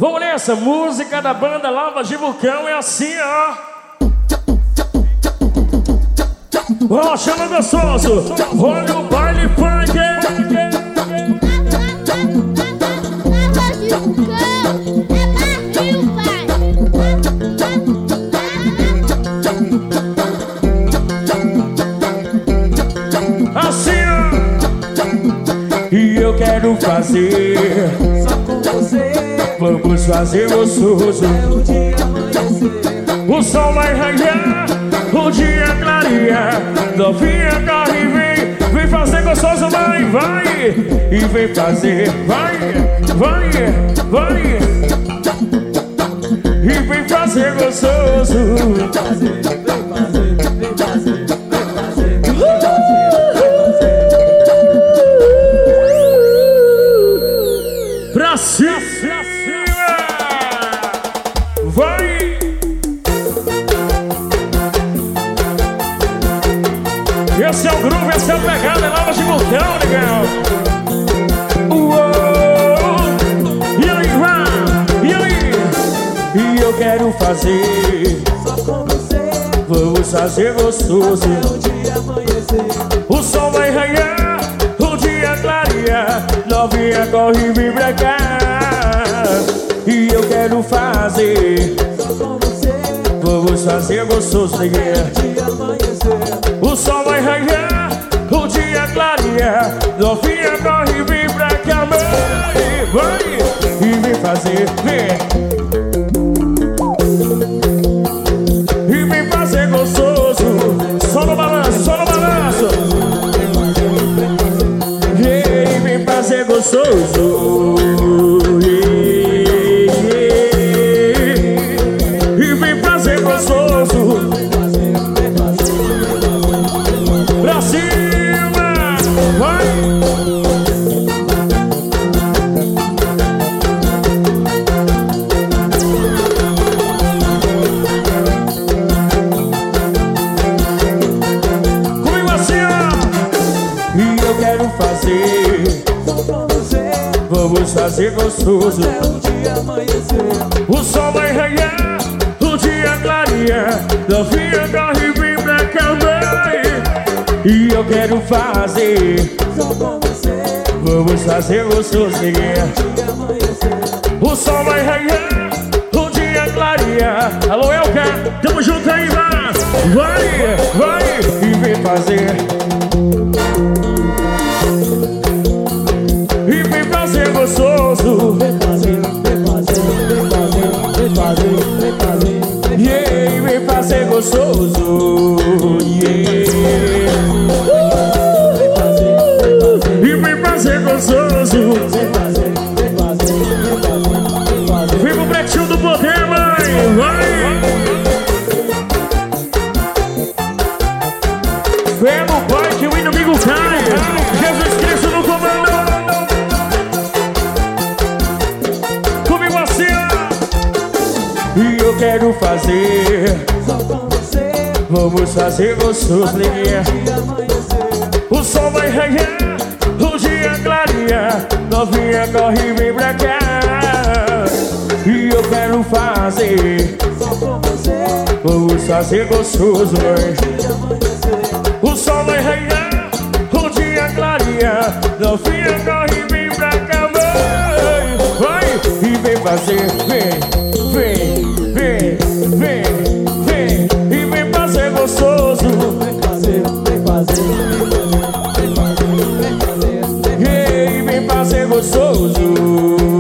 Vamos nessa, música da banda Lavas de Vulcão é assim, ó. Ó, chama gostoso. Olha o baile funk. Lavas de Vulcão é barril, pai. Assim, ó. E eu quero fazer só com você. Vamos fazer gostoso. É o dia amanhecer. O sol vai raiar, o dia clarear. Novinha corre e vem fazer gostoso, vai, vai. E vem fazer, vai, vai, vai. E vem fazer gostoso. Vem fazer, vem fazer, vem fazer, vem fazer, vem fazer. Pra cima, vai. Esse é o groove, essa é a pegada, é Lavas de Vulcão, legal. E aí, vai, e aí? E eu quero fazer Só com você. Vamos fazer gostoso. É o dia amanhecer. O sol vai raiar, o dia clarear. Novinha corre e vem pra cá. E eu quero fazer Só com você. Vamos fazer gostoso, É neguinha. o dia amanhecer. O sol vai raiar, o dia clarear. Novinha corre e vem pra cá. Vai, vai, e vem fazer, vem. E vem fazer gostoso. Só no balanço, só no balanço. E vem fazer gostoso. E vem fazer gostoso. Pra cima, vai. Comigo assim, ó. E eu quero fazer Só com você. Vamos fazer gostoso. É o dia amanhecer. O sol vai raiar, o dia clarear. Novinha corre e vem pra cá, vai. E eu quero fazer Só com você. Vamos fazer gostoso, neguinha. Dia amanhecer. O sol vai raiar, o dia clarear. Alô, Elka, tamo junto aí, vai. Vai, vai, e vem fazer. E vem fazer gostoso. Vem fazer, vem fazer, vem fazer, vem fazer, vem fazer. Yeah, vem fazer gostoso. Yeah. Vem fazer, vem fazer. E vem fazer gostoso. Vem fazer, vem fazer, vem fazer, vem fazer. Vem pro pretinho do poder, mãe. Vai. Vem no pai que o inimigo cai. Jesus Cristo no comando. Comigo assim, ó. E eu quero fazer Só com você. Vamos fazer gostoso, neguinha. Dia amanhecer. O sol vai raiar, o dia clarear. Novinha corre e vem pra cá. E eu quero fazer Só com você. Vamos fazer gostoso, mãe. Dia amanhecer. O sol vai raiar, o dia clarear. Novinha corre e vem pra cá, mãe. Vai, e vem fazer, vem, vem, vem, vem, vem. E vem fazer gostoso. Vem fazer, vem fazer, vem fazer, vem fazer, vem fazer. E vem fazer gostoso.